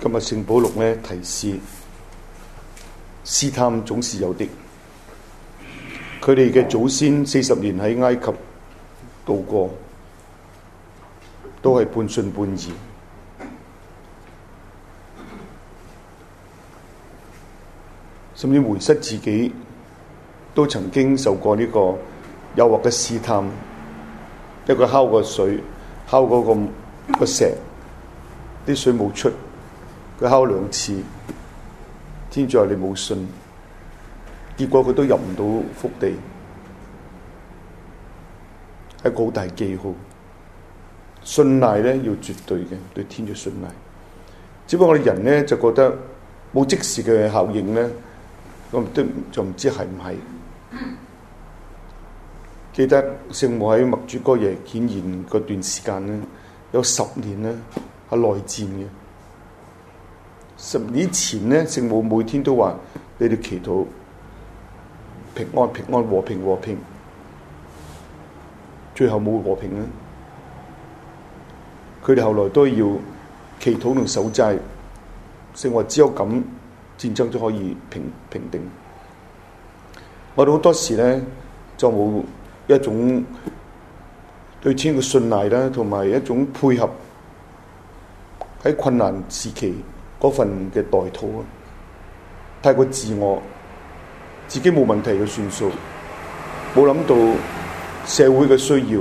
今日聖保祿呢提示，試探總是有的。佢哋嘅祖先40年喺埃及度過，都係半信半疑，甚至梅瑟自己都曾經受過呢個誘惑嘅試探，一個敲個水，敲嗰個石，啲水冇出。佢敲2次，天主話你冇信，結果佢都入唔到福地，係一個好大記號。信賴咧要絕對嘅，對天主信賴。只不過我哋人咧就覺得冇即時嘅效應咧，咁都就唔知係唔係。記得聖母喺默主哥耶顯現嗰段時間咧，有10年咧係內戰嘅。10年前咧，聖母每天都話：你哋祈禱平安、平安、和平、和平。最後冇和平咧，佢哋後來都要祈禱同守齋。聖話只有咁，戰爭都可以平定。我哋好多時咧就冇一種對天嘅信賴啦，同埋一種配合喺困難時期嗰份嘅代禱啊，太過自我，自己冇問題就算數，冇諗到社會嘅需要、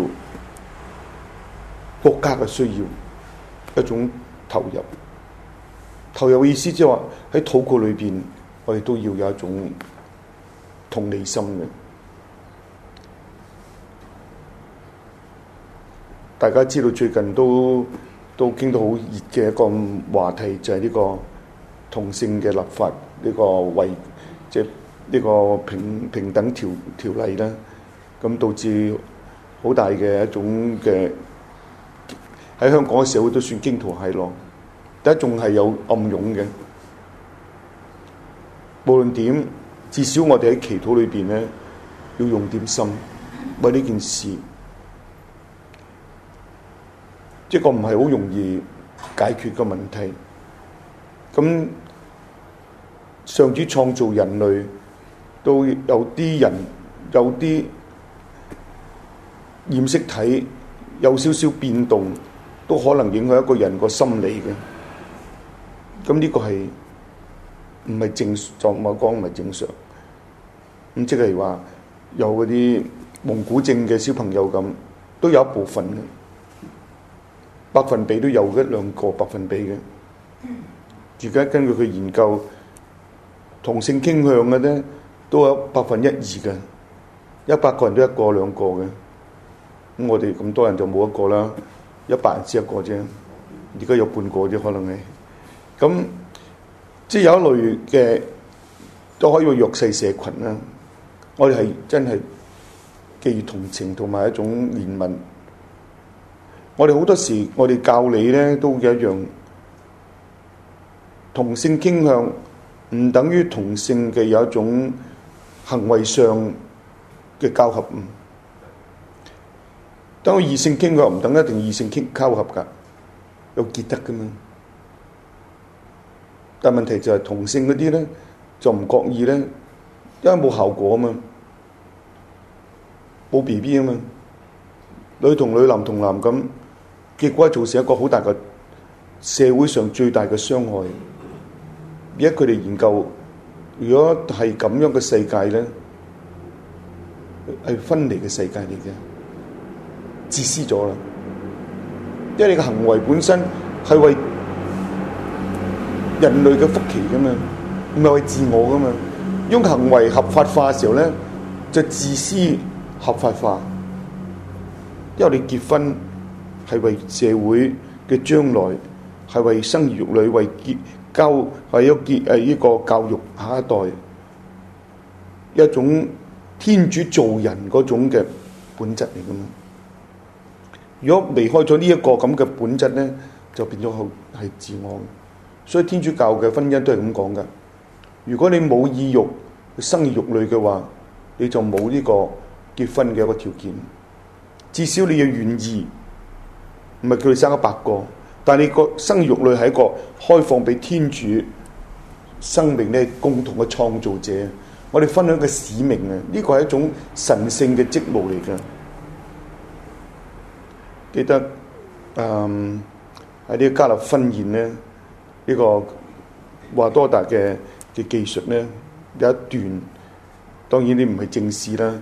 國家嘅需要，一種投入。投入嘅意思即係話喺禱告裏邊，我哋都要有一種同理心嘅。大家知道最近都傾到好熱嘅一個話題，就係呢個同性嘅立法，呢個即係呢個平等條例啦。咁導致好大嘅一種嘅喺香港嘅社會都算驚濤駭浪，但係仲係有暗湧嘅。無論點，至少我哋喺祈禱裏邊咧，要用點心為呢件事。一個唔係好容易解決嘅問題。咁上主創造人類，都有啲人有啲染色體有少少變動，都可能影響一個人個心理嘅。咁呢個係唔係正常？我講唔係正常。咁即係話有嗰啲蒙古症嘅小朋友咁，都有一部分嘅。百分比都有1-2個百分比嘅。而家根據佢研究，同性傾向嘅咧都有1%-2%嘅，100個人都1個2個嘅。咁我哋咁多人就冇1個啦，100人先1個啫。而家有半個啫，可能係。咁即係有一類嘅都可以話弱勢社群啦。我哋係真係寄予同情同埋一種憐憫。我哋好多時，我哋教理咧都一樣，同性傾向唔等於同性嘅有一種行為上嘅交合。當異性傾向唔等一定異性交合㗎，有結得㗎嘛。但問題就係同性嗰啲咧就唔覺意咧，因為冇效果啊嘛，冇 BB 啊嘛，女同女男同男咁。結果造成一個好大嘅社會上最大嘅傷害。而家佢哋研究，如果係咁樣嘅世界咧，係分離嘅世界嚟嘅，自私咗啦。因為你嘅行為本身係為人類嘅福祉噶嘛，唔係為自我噶嘛。用行為合法化嘅時候咧，就自私合法化。因為你結婚係為社會嘅將來，係為生兒育女，為咗呢個教育下一代，一種天主造人嗰種嘅本質嚟㗎嘛。如果離開咗呢一個咁嘅本質咧，就變咗係自我。所以天主教嘅婚姻都係咁講㗎。如果你冇意欲生兒育女嘅話，你就冇呢個結婚嘅一個條件。至少你要願意。唔係叫你生100個， 但係你個生育類係一個開放俾天主生命咧共同嘅創造者，我哋分享嘅使命啊，呢個係一種神聖嘅職務嚟㗎。記得喺呢個加納婚宴咧，呢個華多達嘅技術咧有一段，當然你唔係正式啦，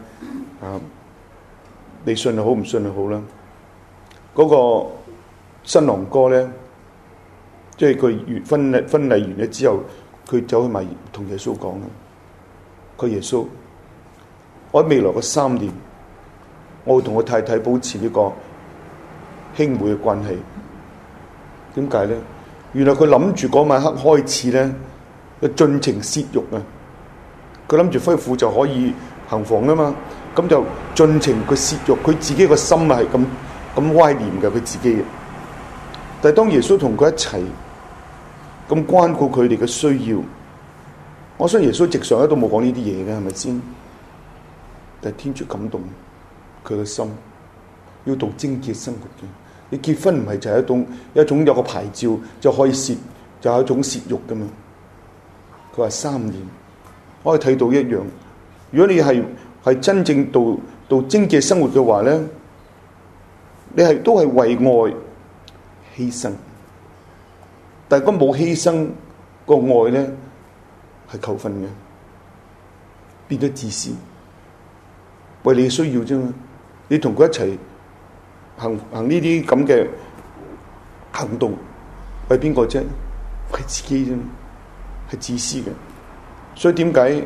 你信就好，唔信就好啦。嗰個新郎哥咧，即係佢婚禮完咗之後，佢走去埋同耶穌講啊，佢耶穌，我喺未來嘅3年，我會同我太太保持呢個兄妹嘅關係。點解咧？原來佢諗住嗰晚黑開始咧，佢盡情泄慾啊！佢諗住夫婦就可以行房啊嘛，咁就盡情佢泄慾，佢自己個心係咁歪念嘅，佢自己嘅。但係當耶穌同佢一齊咁關顧佢哋嘅需要，我相信耶穌直上一度冇講呢啲嘢嘅，係咪先？但係天主感動佢嘅心，要度貞潔生活嘅。你結婚唔係就係一種有個牌照就可以泄，就係一種泄慾噶嘛。佢話3年，可以睇到一樣。如果你係真正到貞潔生活嘅話咧，你都係為愛犧牲。但係如果冇犧牲個愛咧，係扣分嘅，變咗自私，為你嘅需要啫嘛。你同佢一齊行呢啲咁嘅行動，為邊個啫？為自己啫，係自私嘅。所以點解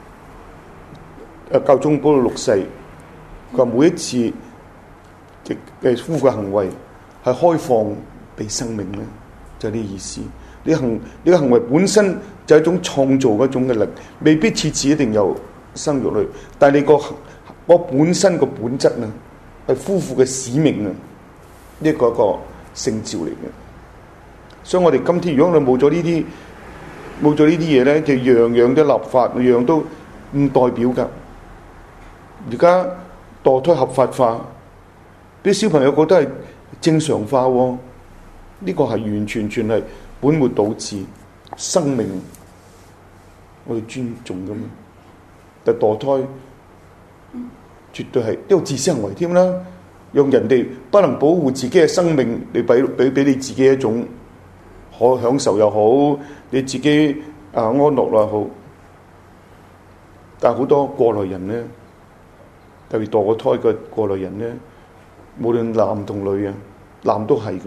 教宗保祿6世佢話每一次嘅夫婦嘅行為係開放俾生命咧，就係呢意思。你嘅行為本身就係一種創造嗰種嘅力，未必次次一定有生育率，但係你個本身個本質啊，係夫婦嘅使命啊，呢個一個聖召嚟嘅。所以我哋今天如果你冇咗呢啲嘢咧，就樣樣都立法，樣樣都唔代表噶。而家墮胎合法化，啲小朋友覺得係正常化喎，呢個係完全係本末倒置。生命我哋尊重噶嘛，但墮胎絕對係一個自私行為添啦，讓人哋不能保護自己嘅生命，你俾你自己一種可享受又好，你自己安樂又好。但係好多過來人咧，特別墮過胎嘅過來人咧，無論男同女啊，男都係嘅，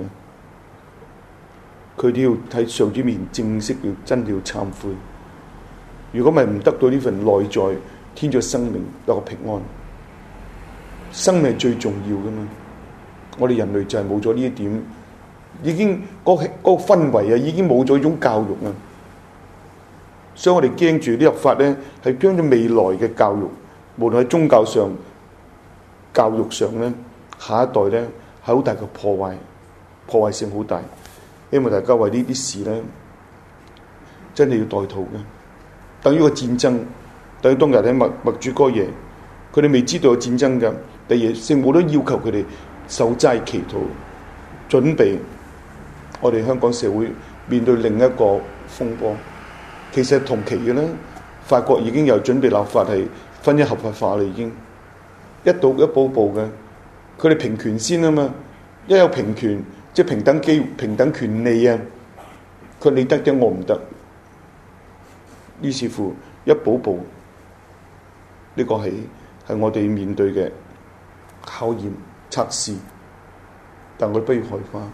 佢都要喺上主面正式要真係要懺悔。如果唔係唔得到呢份內在天主生命有個平安，生命係最重要噶嘛。我哋人類就係冇咗呢一點，已經嗰個氛圍啊，已經冇咗一種教育啊。所以我哋驚住啲立法咧，係將咗未來嘅教育，無論喺宗教上、教育上咧，下一代咧係好大嘅破壞性好大。希望大家為呢啲事咧，真係要代禱嘅。等於個戰爭，等於當日喺默主哥耶，佢哋未知道有戰爭㗎，但係聖母都要求佢哋守齋祈禱，準備我哋香港社會面對另一個風波。其實同期嘅咧，法國已經有準備立法係婚姻合法化啦，已經一步一步嘅。佢哋平權先啊嘛，一有平權即係平等機會、平等權利啊。佢你得嘅我唔得，於是乎一步步，呢個係我哋面對嘅考驗測試，但我哋不要害怕。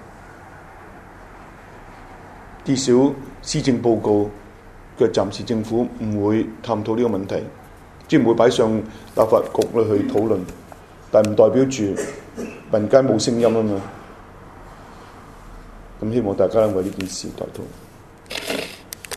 至少施政報告嘅暫時政府唔會探討呢個問題，即係唔會擺上立法局去討論，但唔代表住民間冇聲音啊嘛。咁希望大家為呢件事代禱。